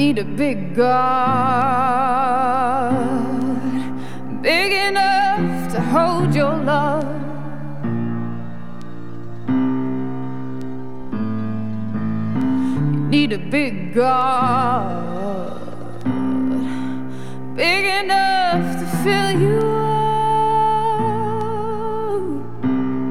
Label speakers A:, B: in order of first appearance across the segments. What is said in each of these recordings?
A: need a big God, big enough to hold your love. You need a big God, big enough to fill you up.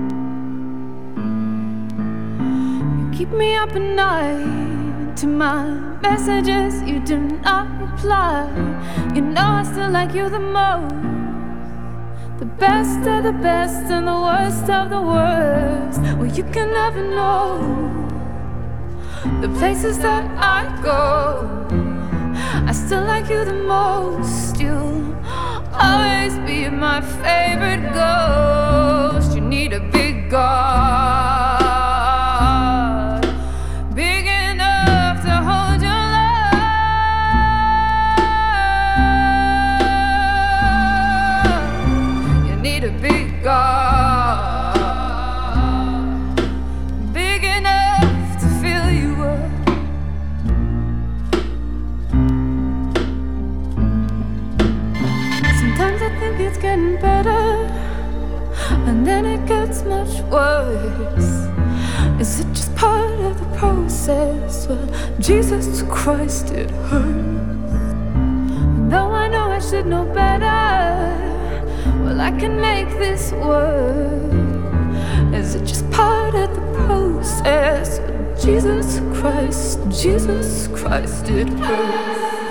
A: You keep me up at night to my messages, you do not reply. You know I still like you the most, the best of the best and the worst of the worst. Well, you can never know the places that I go. I still like you the most. You'll always be my favorite ghost. You need a big God, big enough to hold your love. You need a big God, big enough to fill you up. Sometimes I think it's getting better, and then it gets much worse. Is it just part of the process? Well, Jesus Christ, it hurts. And though I know I should know better, well, I can make this work. Is it just part of the process? Well, Jesus Christ, it hurts.